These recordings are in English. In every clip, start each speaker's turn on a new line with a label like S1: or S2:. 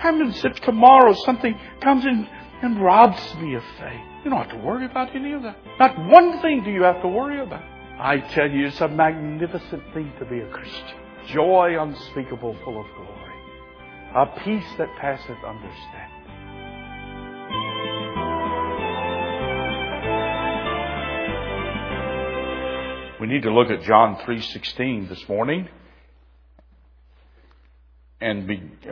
S1: happens if tomorrow something comes in and robs me of faith? You don't have to worry about any of that. Not one thing do you have to worry about. I tell you, it's a magnificent thing to be a Christian. Joy unspeakable, full of glory. A peace that passeth understanding. We need to look at John 3:16 this morning and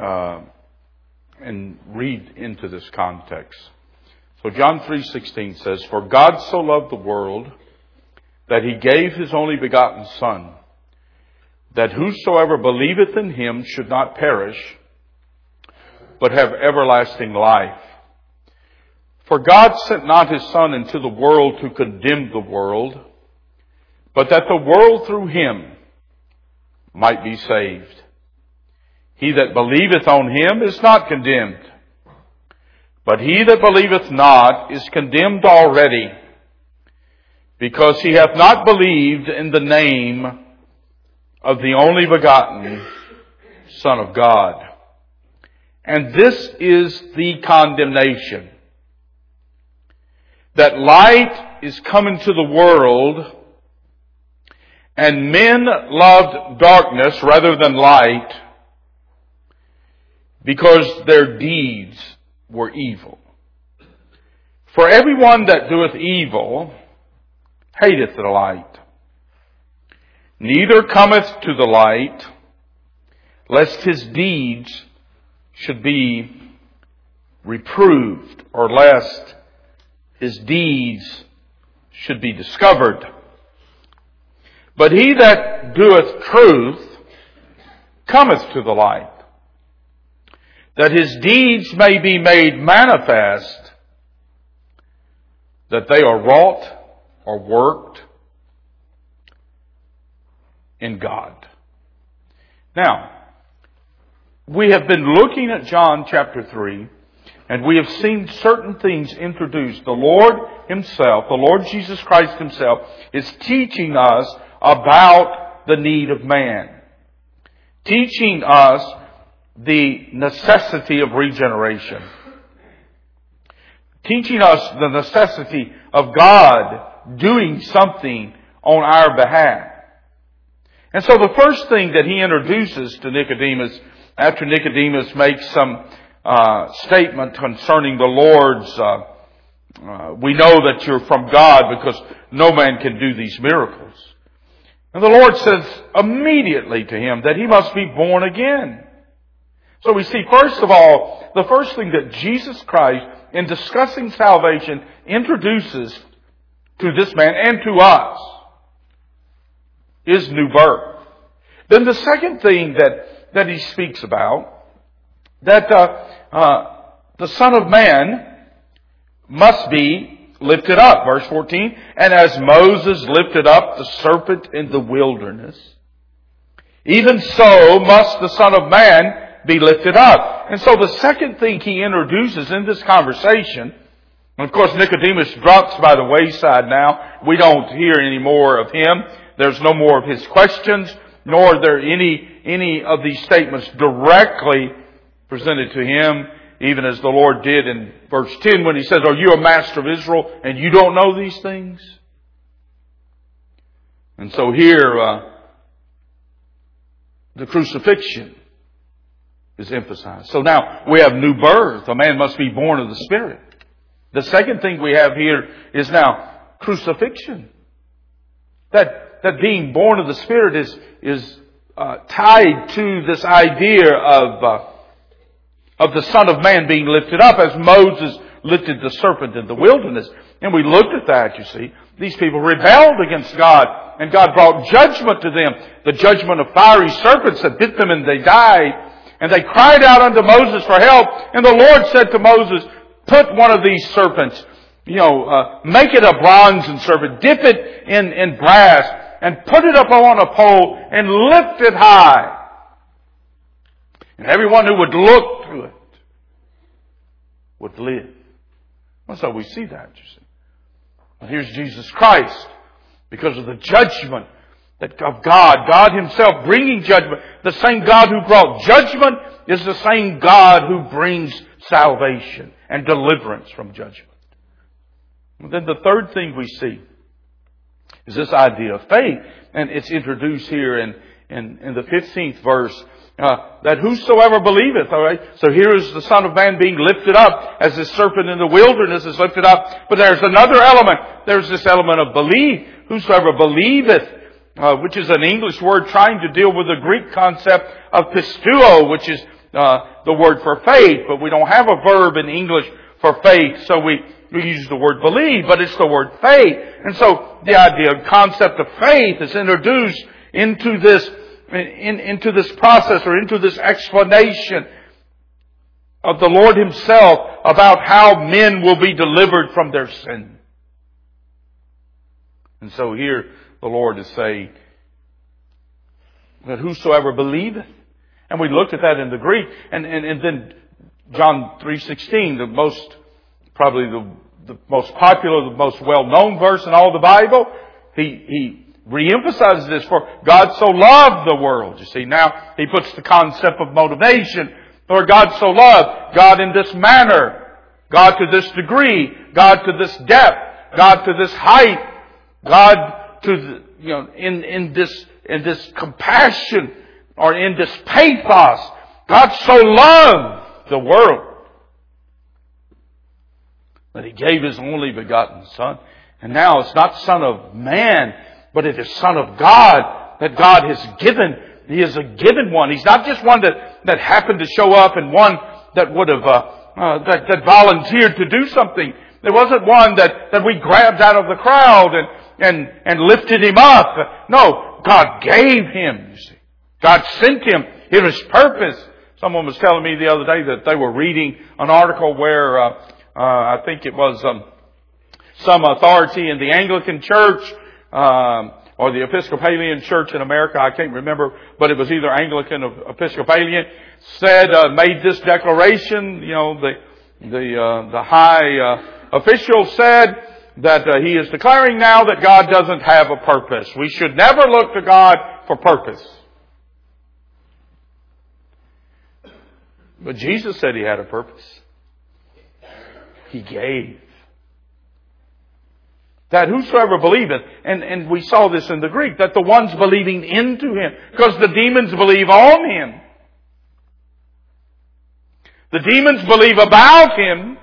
S1: read into this context. So John 3:16 says, "For God so loved the world that He gave His only begotten Son, that whosoever believeth in Him should not perish, but have everlasting life. For God sent not His Son into the world to condemn the world, but that the world through Him might be saved. He that believeth on Him is not condemned, but he that believeth not is condemned already, because he hath not believed in the name of the only begotten Son of God. And this is the condemnation, that light is come into the world, and men loved darkness rather than light, because their deeds were evil. For everyone that doeth evil hateth the light, neither cometh to the light, lest his deeds should be reproved, or lest his deeds should be discovered. But he that doeth truth cometh to the light, that his deeds may be made manifest, that they are wrought or worked in God." Now, we have been looking at John chapter 3, and we have seen certain things introduced. The Lord Himself, the Lord Jesus Christ Himself, is teaching us about the need of man, teaching us the necessity of regeneration, teaching us the necessity of God doing something on our behalf. And so the first thing that He introduces to Nicodemus, after Nicodemus makes some statement concerning the Lord's, we know that you're from God because no man can do these miracles. And the Lord says immediately to him that he must be born again. So we see, first of all, the first thing that Jesus Christ, in discussing salvation, introduces to this man and to us is new birth. Then the second thing that He speaks about, that the Son of Man must be lifted up. Verse 14, "And as Moses lifted up the serpent in the wilderness, even so must the Son of Man be lifted up." And so the second thing He introduces in this conversation, and of course Nicodemus drops by the wayside now. We don't hear any more of him. There's no more of his questions, nor are there any of these statements directly presented to him, even as the Lord did in verse 10 when He says, "Are you a master of Israel and you don't know these things?" And so here, the crucifixion is emphasized. So now we have new birth. A man must be born of the Spirit. The second thing we have here is now crucifixion. That being born of the Spirit is tied to this idea of the Son of Man being lifted up, as Moses lifted the serpent in the wilderness. And we looked at that, you see. These people rebelled against God, and God brought judgment to them. The judgment of fiery serpents that bit them and they died. And they cried out unto Moses for help. And the Lord said to Moses, "Put one of these serpents, make it a bronze serpent, dip it in brass, and put it up on a pole and lift it high. And everyone who would look to it would live." Well, so we see that, you see. But here's Jesus Christ, because of the judgment that of God Himself bringing judgment. The same God who brought judgment is the same God who brings salvation and deliverance from judgment. And then the third thing we see is this idea of faith. And it's introduced here in the 15th verse. That whosoever believeth, all right? So here is the Son of Man being lifted up as this serpent in the wilderness is lifted up. But there's another element. There's this element of belief. Whosoever believeth, which is an English word trying to deal with the Greek concept of pisteuo, which is the word for faith. But we don't have a verb in English for faith, so we use the word believe, but it's the word faith. And so the idea, concept of faith is introduced into this process, or into this explanation of the Lord Himself about how men will be delivered from their sin. And so here the Lord is saying that whosoever believeth, and we looked at that in the Greek, and then John 3:16, probably the most popular, the most well-known verse in all the Bible, he re-emphasizes this, for God so loved the world. You see, now he puts the concept of motivation. For God so loved, God in this manner, God to this degree, God to this depth, God to this height, God to in this compassion, or in this pathos. God so loved the world that He gave His only begotten Son. And now it's not Son of man, but it is Son of God that God has given. He is a given one. He's not just one that happened to show up, and one that would have that volunteered to do something. There wasn't one that we grabbed out of the crowd and lifted Him up. No, God gave Him, you see. God sent Him. It was purpose. Someone was telling me the other day that they were reading an article where I think it was some authority in the Anglican Church or the Episcopalian Church in America, I can't remember, but it was either Anglican or Episcopalian, made this declaration. The high official said that he is declaring now that God doesn't have a purpose. We should never look to God for purpose. But Jesus said He had a purpose. He gave. That whosoever believeth, and we saw this in the Greek, that the ones believing into Him, because the demons believe on Him. The demons believe about Him.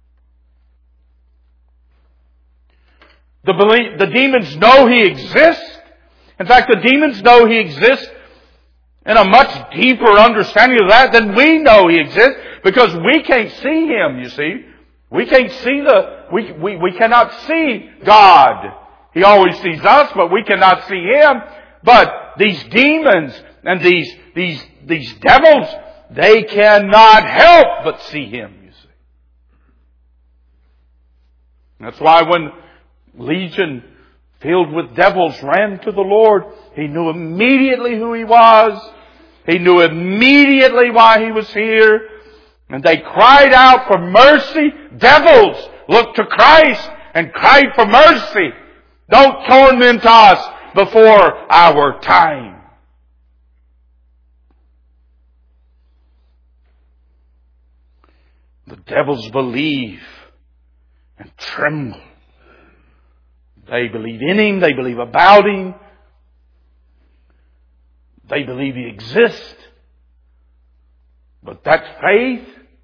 S1: The demons know He exists. In fact, the demons know He exists in a much deeper understanding of that than we know He exists, because we can't see Him, you see. We can't see we cannot see God. He always sees us, but we cannot see Him. But these demons and these devils, they cannot help but see Him, you see. That's why when Legion, filled with devils, ran to the Lord, He knew immediately who He was. He knew immediately why He was here. And they cried out for mercy. Devils, look to Christ and cried for mercy. Don't torment us before our time. The devils believe and tremble. They believe in Him. They believe about Him. They believe He exists. But that faith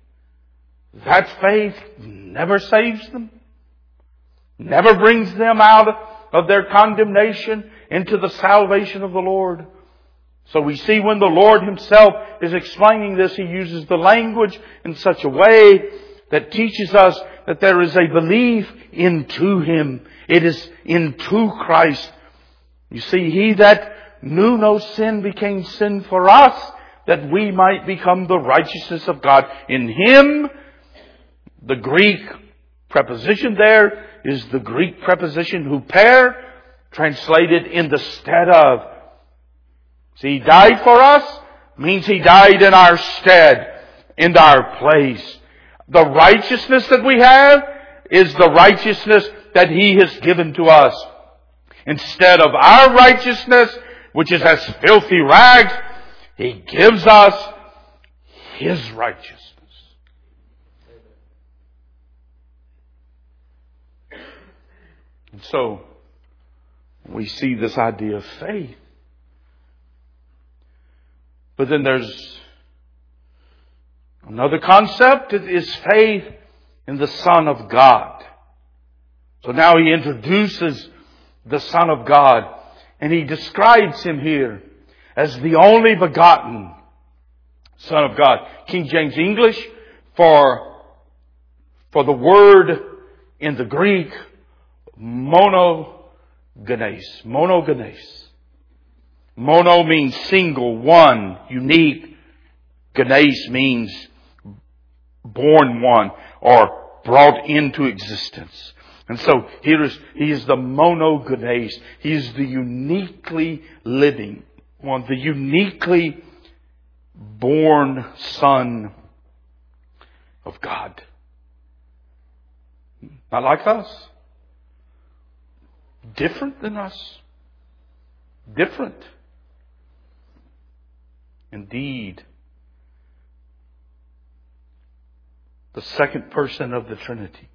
S1: never saves them. Never brings them out of their condemnation into the salvation of the Lord. So we see when the Lord Himself is explaining this, He uses the language in such a way that teaches us that there is a belief into Him. It is into Christ. You see, He that knew no sin became sin for us, that we might become the righteousness of God. In Him, the Greek preposition there is the Greek preposition huper, translated in the stead of. See, He died for us means He died in our stead, in our place. The righteousness that we have is the righteousness that He has given to us. Instead of our righteousness, which is as filthy rags, He gives us His righteousness. And so, we see this idea of faith. But then there's another concept. It is faith in the Son of God. So now he introduces the Son of God. And he describes Him here as the only begotten Son of God. King James English, for the word in the Greek, monogenes. Monogenes. Mono means single, one, unique. Genes means born one or brought into existence. And so He is the monogenes. He is the uniquely living one, the uniquely born Son of God. Not like us. Different than us. Different. Indeed, the second person of the Trinity.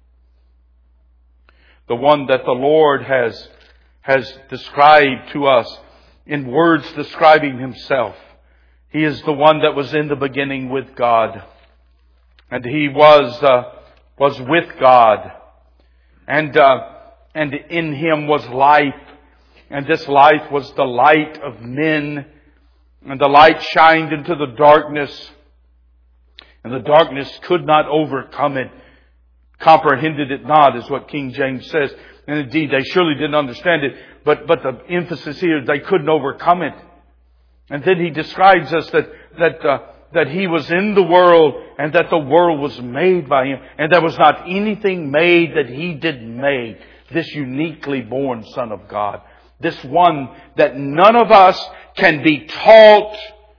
S1: The one that the Lord has described to us in words describing Himself. He is the one that was in the beginning with God. And He was with God. And in Him was life. And this life was the light of men. And the light shined into the darkness. And the darkness could not overcome it. Comprehended it not, is what King James says. And indeed, they surely didn't understand it. But the emphasis here is they couldn't overcome it. And then he describes us that He was in the world and that the world was made by Him. And there was not anything made that He didn't make. This uniquely born Son of God. This one that none of us can be taught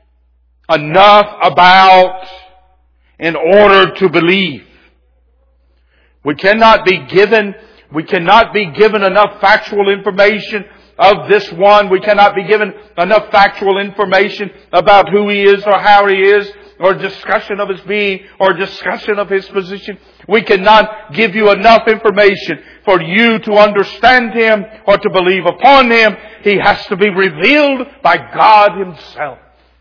S1: enough about in order to believe. We cannot be given enough factual information of this one. We cannot be given enough factual information about who He is or how He is, or discussion of His being, or discussion of His position. We cannot give you enough information for you to understand Him or to believe upon Him. He has to be revealed by God Himself.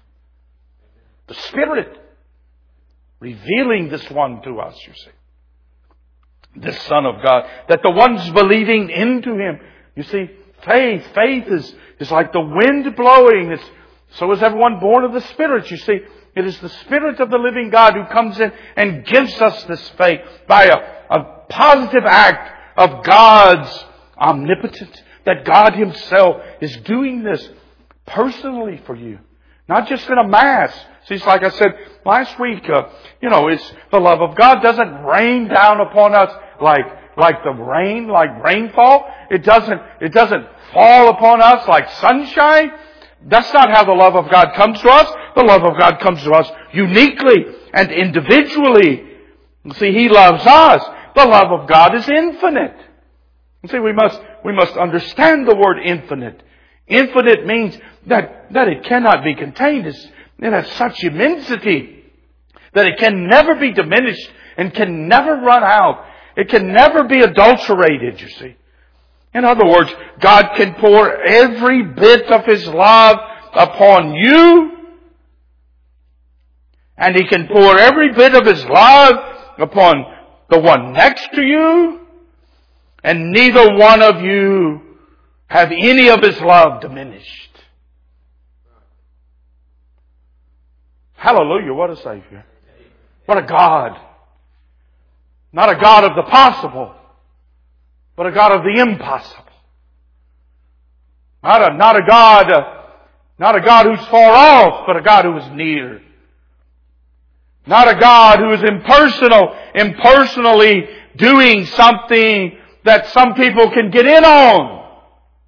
S1: The Spirit revealing this one to us, you see. This Son of God. That the ones believing into Him. You see, faith is like the wind blowing. So is everyone born of the Spirit, you see. It is the Spirit of the living God who comes in and gives us this faith by a positive act of God's omnipotence. That God Himself is doing this personally for you. Not just in a mass. See, it's like I said last week, it's the love of God doesn't rain down upon us like the rain, like rainfall. It doesn't fall upon us like sunshine. That's not how the love of God comes to us. The love of God comes to us uniquely and individually. You see, He loves us. The love of God is infinite. You see, we must understand the word infinite. Infinite means that it cannot be contained. It has such immensity that it can never be diminished and can never run out. It can never be adulterated, you see. In other words, God can pour every bit of His love upon you, and He can pour every bit of His love upon the one next to you, and neither one of you have any of His love diminished. Hallelujah, what a Savior. What a God. Not a God of the possible, but a God of the impossible. Not a God who's far off, but a God who is near. Not a God who is impersonally doing something that some people can get in on.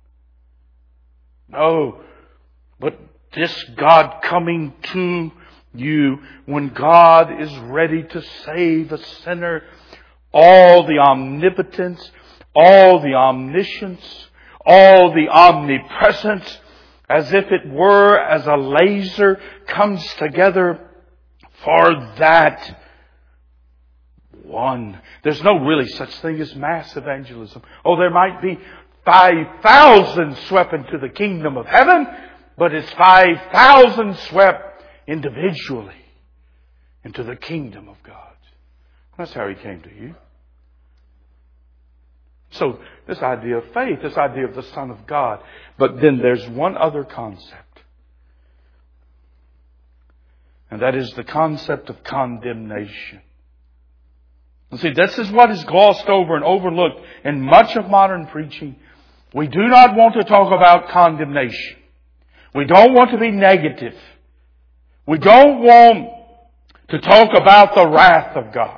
S1: No, but this God coming to you when God is ready to save a sinner. All the omnipotence, all the omniscience, All the omnipresence, as if it were, as a laser, comes together for that one. There's no really such thing as mass evangelism. Oh, there might be 5,000 swept into the kingdom of heaven, but it's 5,000 swept individually into the kingdom of God. That's how He came to you. So, this idea of faith, this idea of the Son of God. But then there's one other concept. And that is the concept of condemnation. And see, this is what is glossed over and overlooked in much of modern preaching. We do not want to talk about condemnation. We don't want to be negative. We don't want to talk about the wrath of God.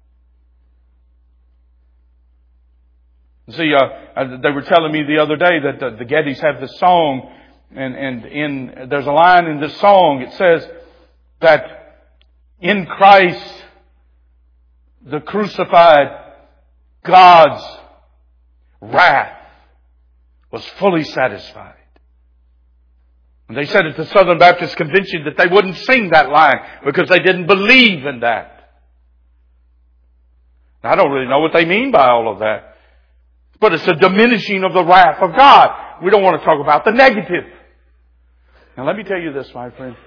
S1: See, they were telling me the other day that the Gettys have this song, and there's a line in this song. It says that in Christ, the crucified, God's wrath was fully satisfied. And they said at the Southern Baptist Convention that they wouldn't sing that line because they didn't believe in that. Now, I don't really know what they mean by all of that. But it's a diminishing of the wrath of God. We don't want to talk about the negative. Now let me tell you this, my friend.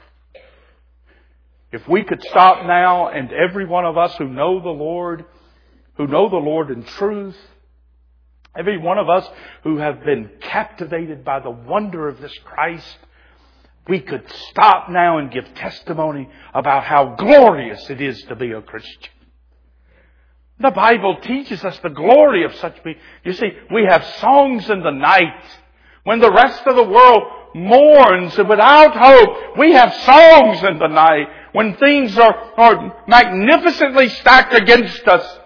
S1: If we could stop now, and every one of us who know the Lord in truth, every one of us who have been captivated by the wonder of this Christ, we could stop now and give testimony about how glorious it is to be a Christian. The Bible teaches us the glory of such people. You see, we have songs in the night when the rest of the world mourns and without hope. We have songs in the night when things are magnificently stacked against us.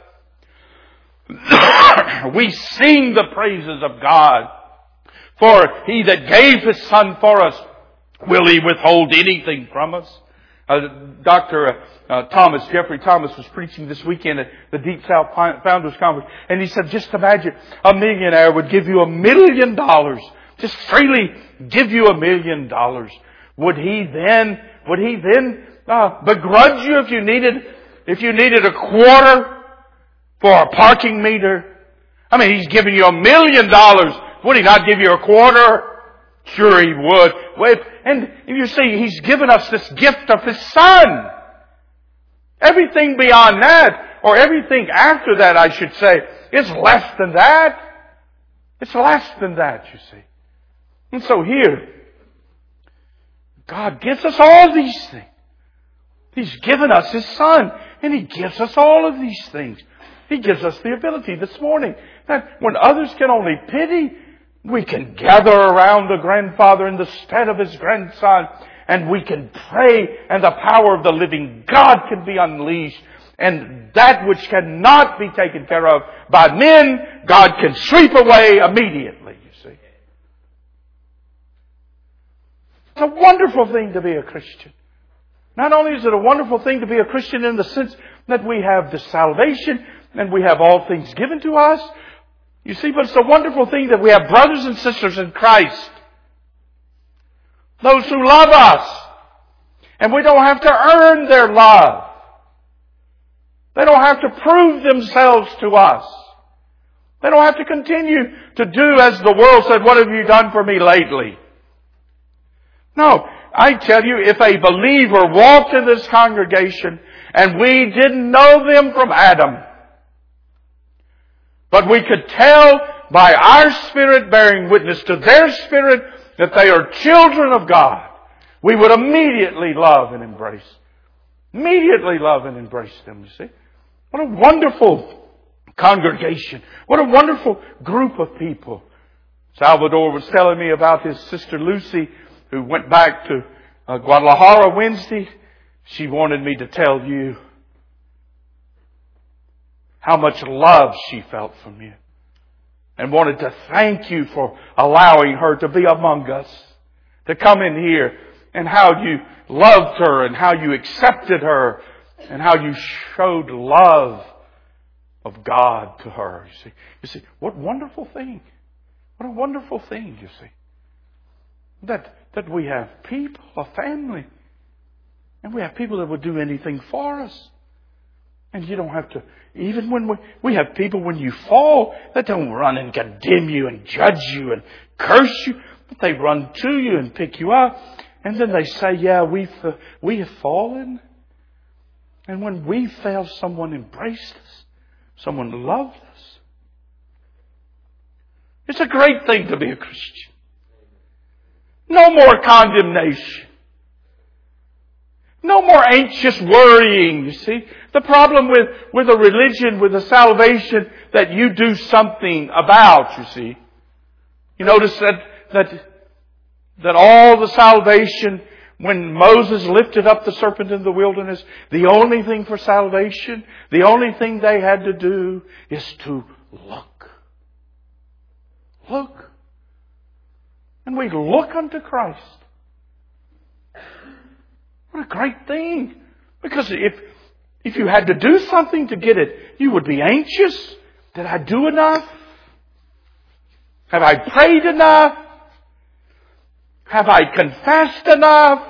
S1: We sing the praises of God. For He that gave His Son for us, will He withhold anything from us? Dr. Jeffrey Thomas was preaching this weekend at the Deep South Founders Conference. And he said, just imagine a millionaire would give you $1 million. Just freely give you $1 million. Would he then begrudge you if you needed a quarter for a parking meter? I mean, He's giving you $1 million. Would He not give you a quarter? Sure He would. And you see, He's given us this gift of His Son. Everything beyond that, or everything after that, I should say, is less than that. It's less than that, you see. And so here, God gives us all these things. He's given us His Son, and He gives us all of these things. He gives us the ability this morning that when others can only pity, we can gather around the grandfather in the stead of his grandson, and we can pray, and the power of the living God can be unleashed. And that which cannot be taken care of by men, God can sweep away immediately, you see. It's a wonderful thing to be a Christian. Not only is it a wonderful thing to be a Christian in the sense that we have the salvation and we have all things given to us, you see, but it's a wonderful thing that we have brothers and sisters in Christ. Those who love us. And we don't have to earn their love. They don't have to prove themselves to us. They don't have to continue to do as the world said, what have you done for me lately? No, I tell you, if a believer walked in this congregation and we didn't know them from Adam, but we could tell by our spirit bearing witness to their spirit that they are children of God, we would immediately love and embrace. Immediately love and embrace them, you see. What a wonderful congregation. What a wonderful group of people. Salvador was telling me about his sister Lucy, who went back to Guadalajara Wednesday. She wanted me to tell you how much love she felt from you. And wanted to thank you for allowing her to be among us. To come in here. And how you loved her. And how you accepted her. And how you showed love of God to her. You see, what wonderful thing. What a wonderful thing, you see. That we have people, a family. And we have people that would do anything for us. And you don't have to, even when we have people when you fall that don't run and condemn you and judge you and curse you, but they run to you and pick you up. And then they say, yeah, we have fallen. And when we fell, someone embraced us. Someone loved us. It's a great thing to be a Christian. No more condemnation. No more anxious worrying, you see. The problem with a religion, with a salvation that you do something about, you see. You notice that all the salvation, when Moses lifted up the serpent in the wilderness, the only thing for salvation, the only thing they had to do is to look. Look. And we look unto Christ. What a great thing. Because if you had to do something to get it, you would be anxious. Did I do enough? Have I prayed enough? Have I confessed enough?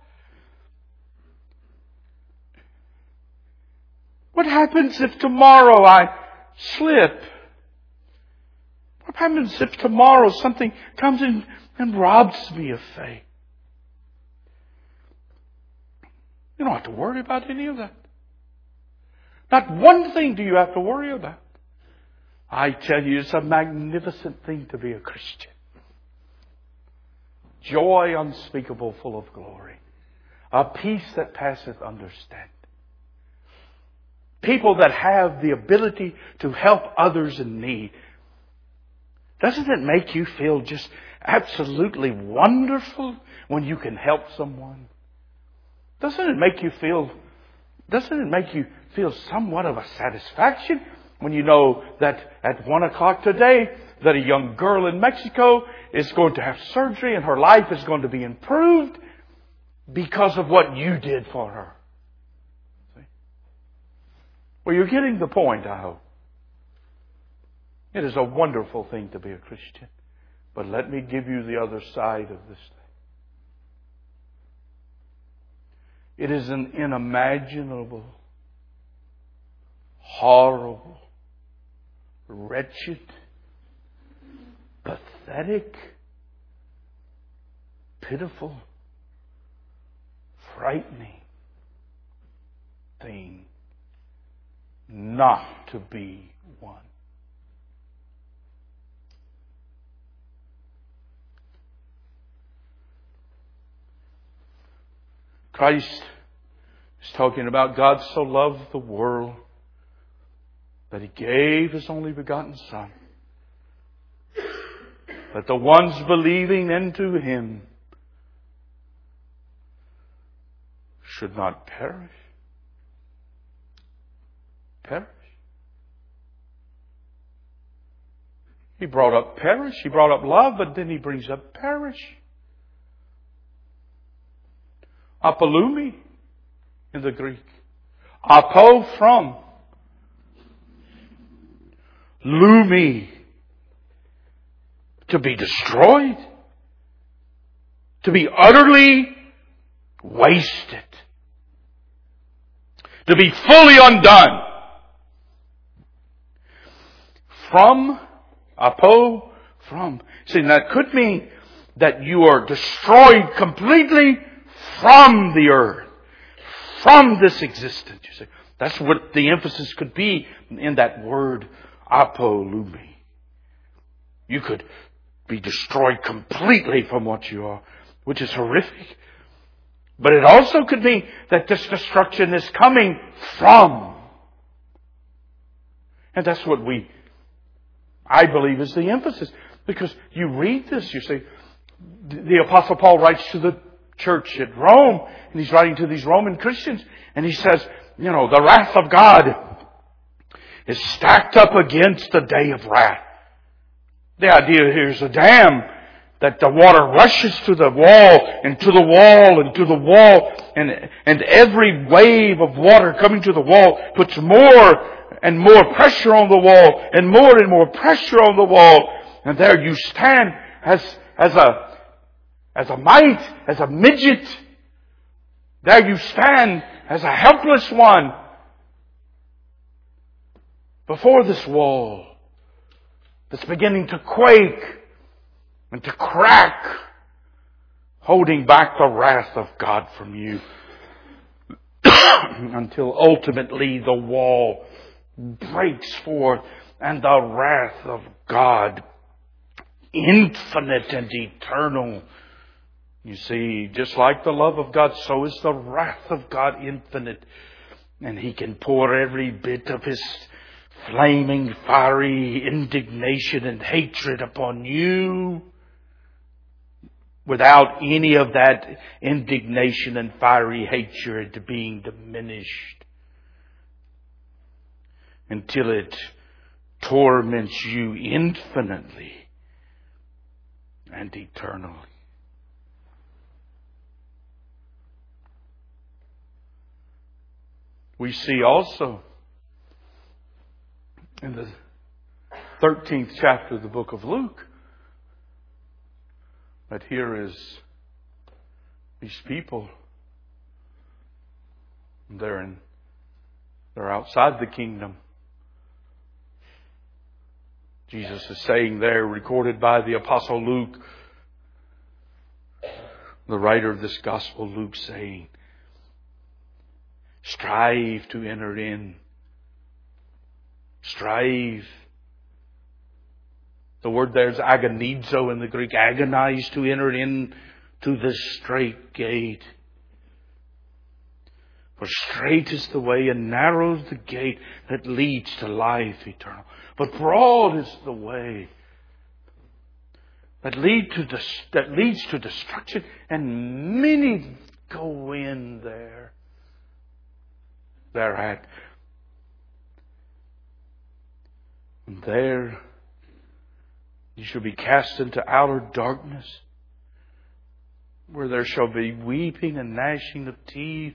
S1: What happens if tomorrow I slip? What happens if tomorrow something comes in and robs me of faith? You don't have to worry about any of that. Not one thing do you have to worry about. I tell you, it's a magnificent thing to be a Christian. Joy unspeakable, full of glory. A peace that passeth understanding. People that have the ability to help others in need. Doesn't it make you feel just absolutely wonderful when you can help someone? Doesn't it make you feel somewhat of a satisfaction when you know that at 1 o'clock today that a young girl in Mexico is going to have surgery and her life is going to be improved because of what you did for her? See? Well, you're getting the point, I hope. It is a wonderful thing to be a Christian. But let me give you the other side of this thing. It is an unimaginable, horrible, wretched, pathetic, pitiful, frightening thing not to be one. Christ is talking about God so loved the world that He gave His only begotten Son, that the ones believing into Him should not perish. Perish. He brought up perish. He brought up love, but then He brings up perish. Apolumi in the Greek. Apo, from. Lumi, to be destroyed. To be utterly wasted. To be fully undone. From, apo, from. See, that could mean that you are destroyed completely from the earth, from this existence. You see, that's what the emphasis could be in that word, apolumi. You could be destroyed completely from what you are, which is horrific. But it also could mean that this destruction is coming from. And that's what I believe is the emphasis. Because you read this, you see, the Apostle Paul writes to the church at Rome, and he's writing to these Roman Christians, and he says, the wrath of God is stacked up against the day of wrath. The idea here is a dam that the water rushes to the wall and to the wall and to the wall, and every wave of water coming to the wall puts more and more pressure on the wall and more pressure on the wall, And there you stand as a mite, as a midget. There you stand as a helpless one before this wall that's beginning to quake and to crack, holding back the wrath of God from you until ultimately the wall breaks forth and the wrath of God, infinite and eternal. You see, just like the love of God, so is the wrath of God infinite. And He can pour every bit of His flaming, fiery indignation and hatred upon you without any of that indignation and fiery hatred being diminished until it torments you infinitely and eternally. We see also in the 13th chapter of the book of Luke that here is these people. They're outside the kingdom. Jesus is saying there, recorded by the Apostle Luke, the writer of this Gospel, Luke, saying, strive to enter in. Strive. The word there is agonizo in the Greek. Agonize to enter in to the straight gate. For straight is the way and narrow is the gate that leads to life eternal. But broad is the way that leads to destruction, and many go in thereat. And there you shall be cast into outer darkness, where there shall be weeping and gnashing of teeth.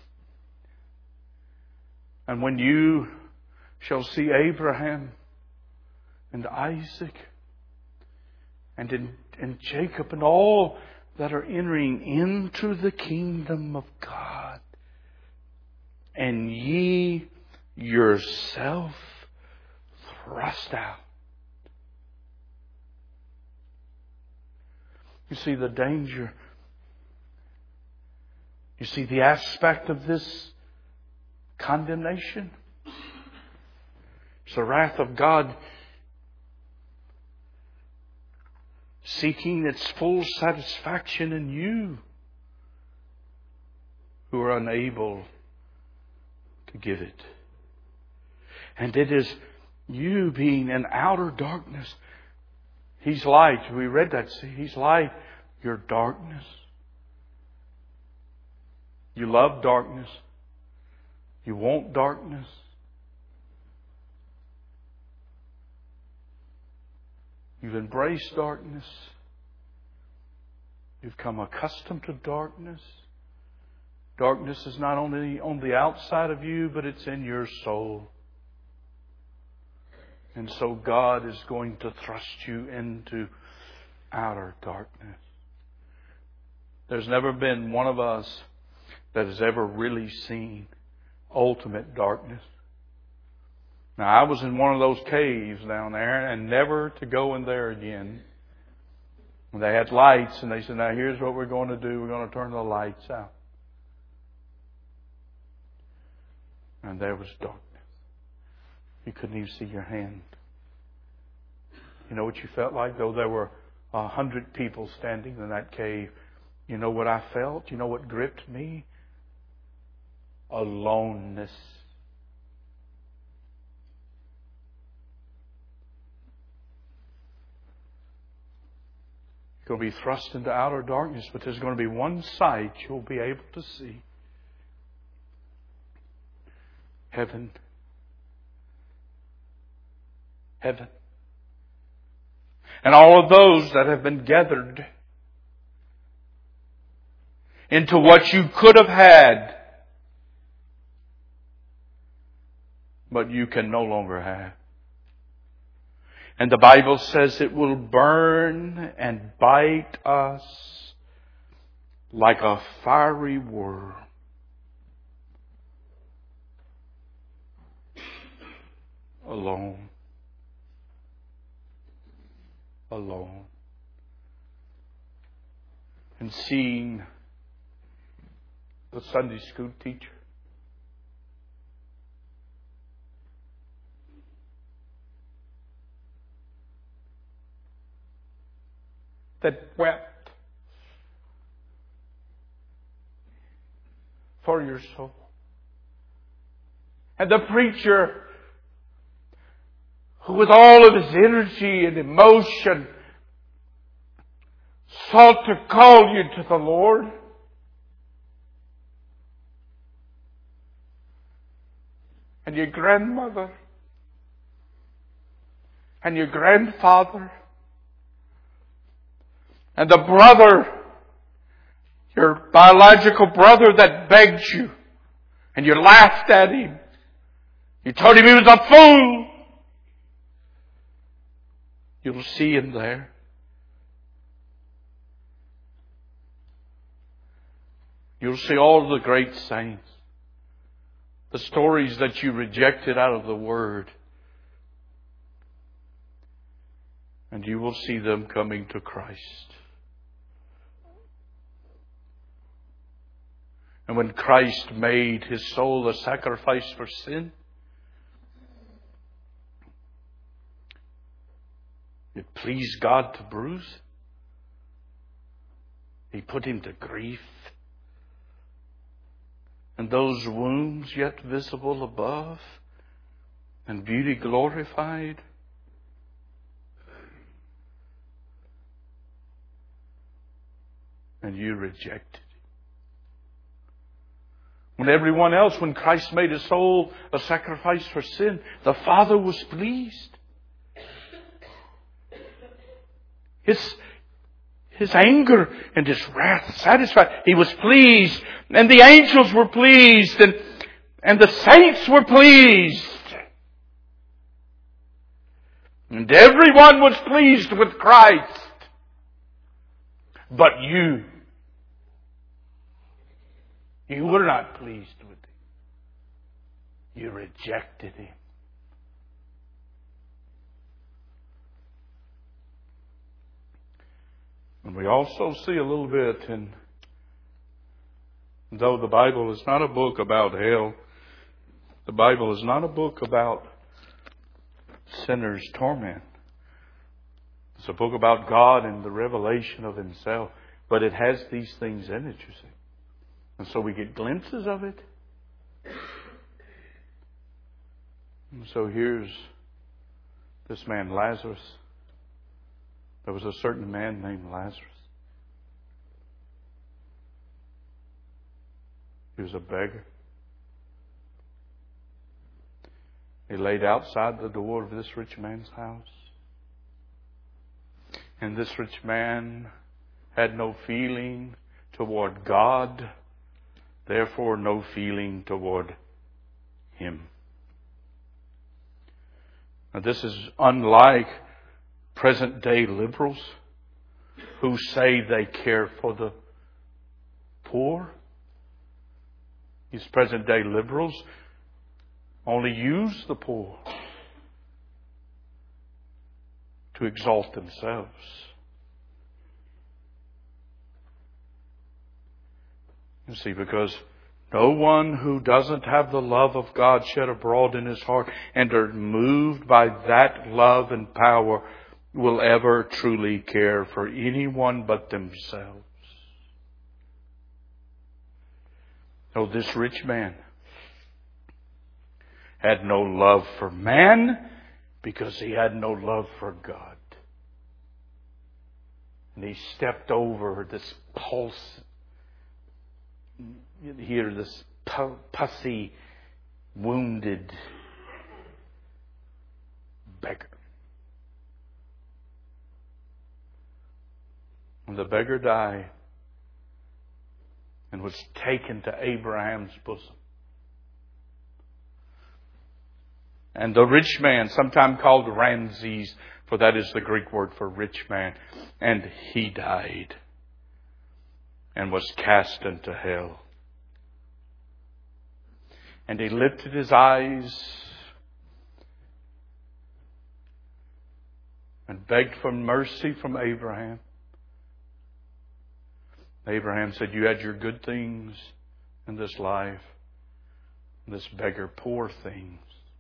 S1: And when you shall see Abraham and Isaac and Jacob and all that are entering into the kingdom of God, and ye yourself thrust out. You see the danger. You see the aspect of this condemnation. It's the wrath of God seeking its full satisfaction in you who are unable to give it. And it is you being in outer darkness. He's light. We read that. See, He's light. You're darkness. You love darkness. You want darkness. You've embraced darkness. You've come accustomed to darkness. Darkness is not only on the outside of you, but it's in your soul. And so God is going to thrust you into outer darkness. There's never been one of us that has ever really seen ultimate darkness. Now, I was in one of those caves down there and never to go in there again. They had lights and they said, now here's what we're going to do. We're going to turn the lights out. And there was darkness. You couldn't even see your hand. You know what you felt like? Though there were 100 people standing in that cave, you know what I felt? You know what gripped me? Aloneness. You're going to be thrust into outer darkness, but there's going to be one sight you'll be able to see. Heaven. Heaven. And all of those that have been gathered into what you could have had, but you can no longer have. And the Bible says it will burn and bite us like a fiery worm. Alone. Alone. And seeing the Sunday school teacher that wept for your soul. And the preacher who with all of his energy and emotion sought to call you to the Lord. And your grandmother and your grandfather and the brother, your biological brother that begged you and you laughed at him. You told him he was a fool. You'll see him there. You'll see all the great saints. The stories that you rejected out of the Word. And you will see them coming to Christ. And when Christ made His soul a sacrifice for sin, it pleased God to bruise. He put Him to grief. And those wounds yet visible above, and beauty glorified. And you rejected. When everyone else, when Christ made His soul a sacrifice for sin, the Father was pleased. His anger and His wrath satisfied. He was pleased. And the angels were pleased. And the saints were pleased. And everyone was pleased with Christ. But you were not pleased with Him. You rejected Him. And we also see a little bit though the Bible is not a book about hell, the Bible is not a book about sinners' torment. It's a book about God and the revelation of Himself. But it has these things in it, you see. And so we get glimpses of it. And so here's this man Lazarus. There was a certain man named Lazarus. He was a beggar. He laid outside the door of this rich man's house. And this rich man had no feeling toward God, therefore no feeling toward Him. Now this is unlike present day liberals who say they care for the poor. These present day liberals only use the poor to exalt themselves. You see, because no one who doesn't have the love of God shed abroad in his heart and are moved by that love and power will ever truly care for anyone but themselves. No, this rich man had no love for man because he had no love for God. And he stepped over this pulse. You hear this pussy, wounded beggar. And the beggar died and was taken to Abraham's bosom. And the rich man, sometimes called Ramses, For that is the Greek word for rich man. And he died and was cast into hell. And he lifted his eyes and begged for mercy from Abraham. Abraham said, you had your good things in this life. This beggar poor things.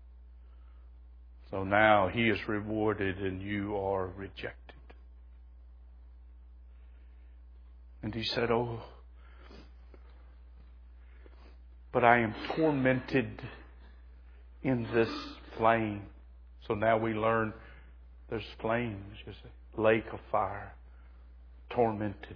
S1: So now he is rewarded and you are rejected. And he said, oh, but I am tormented in this flame. So now we learn there's flames, you see, lake of fire, tormented.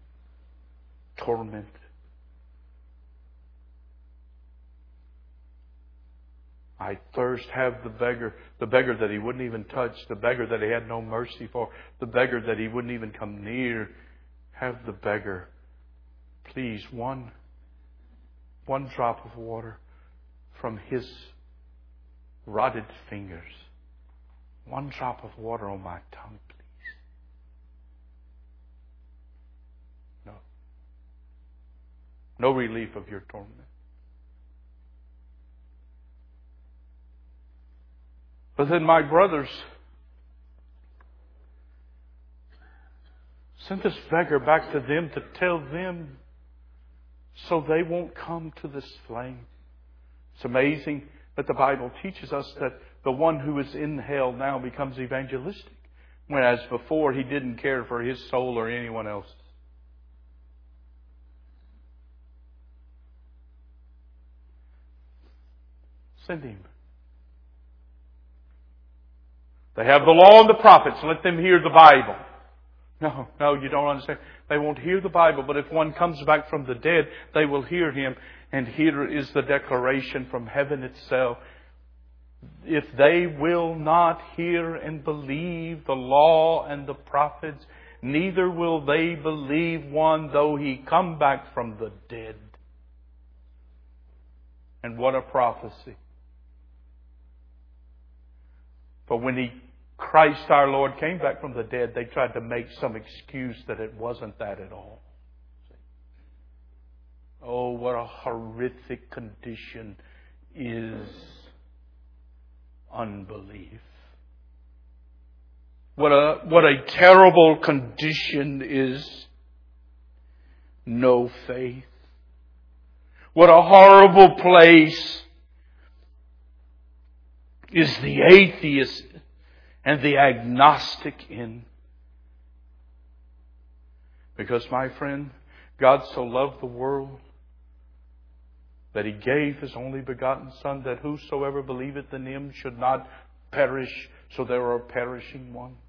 S1: I thirst have the beggar that he wouldn't even touch, the beggar that he had no mercy for, the beggar that he wouldn't even come near. Have the beggar, please, one drop of water from his rotted fingers. One drop of water on my tongue, please. No. No relief of your torment. But then my brothers sent this beggar back to them to tell them so they won't come to this flame. It's amazing that the Bible teaches us that the one who is in hell now becomes evangelistic, whereas before he didn't care for his soul or anyone else's. Send him. They have the law and the prophets. Let them hear the Bible. No, you don't understand. They won't hear the Bible, but if one comes back from the dead, they will hear him. And here is the declaration from heaven itself. If they will not hear and believe the law and the prophets, neither will they believe one though he come back from the dead. And what a prophecy. For when Christ our Lord came back from the dead, they tried to make some excuse that it wasn't that at all. Oh, what a horrific condition is unbelief. What a terrible condition is no faith. What a horrible place is the atheist and the agnostic in. Because, my friend, God so loved the world that He gave His only begotten Son, that whosoever believeth in Him should not perish, so there are perishing ones.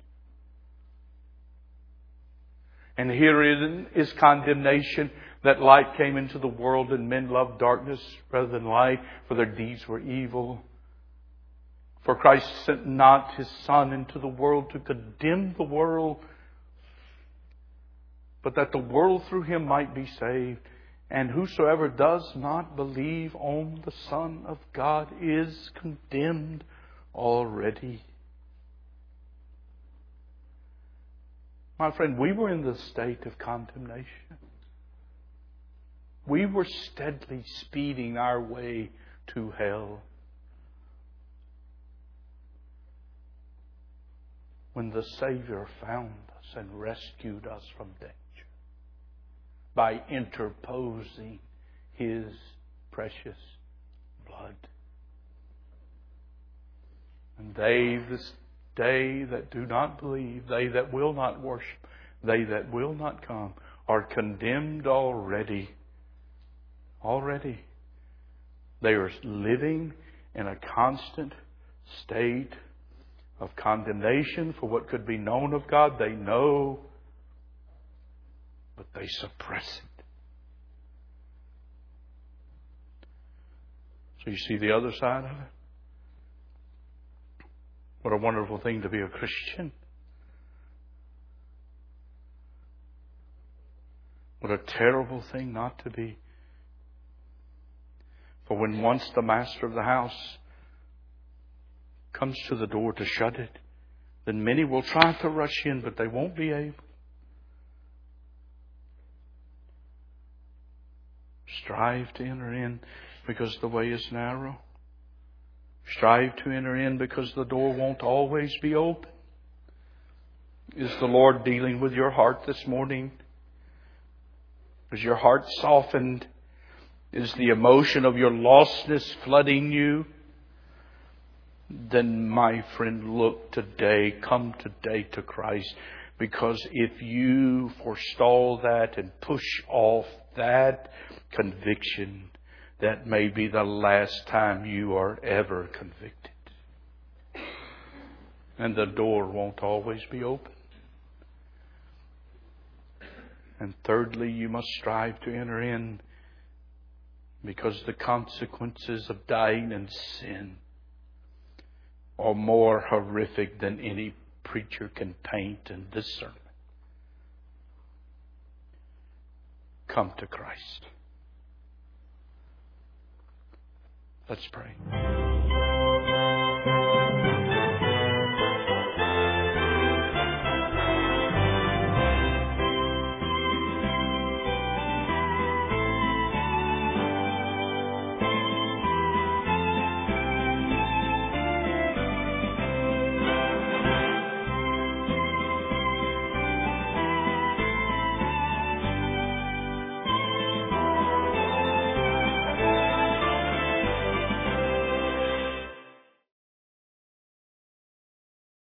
S1: And herein is condemnation, that light came into the world and men loved darkness rather than light, for their deeds were evil. For Christ sent not His Son into the world to condemn the world, but that the world through Him might be saved. And whosoever does not believe on the Son of God is condemned already. My friend, we were in the state of condemnation. We were steadily speeding our way to hell. When the Savior found us and rescued us from danger by interposing His precious blood. And they, this day, that do not believe, they that will not worship, they that will not come, are condemned already. Already. They are living in a constant state of condemnation for what could be known of God. They know, but they suppress it. So you see the other side of it? What a wonderful thing to be a Christian. What a terrible thing not to be. For when once the master of the house comes to the door to shut it, then many will try to rush in, but they won't be able. Strive to enter in because the way is narrow. Strive to enter in because the door won't always be open. Is the Lord dealing with your heart this morning? Is your heart softened? Is the emotion of your lostness flooding you? Then, my friend, look today, come today to Christ. Because if you forestall that and push off that conviction, that may be the last time you are ever convicted. And the door won't always be open. And thirdly, you must strive to enter in because the consequences of dying in sin are more horrific than any preacher can paint in this sermon. Come to Christ. Let's pray.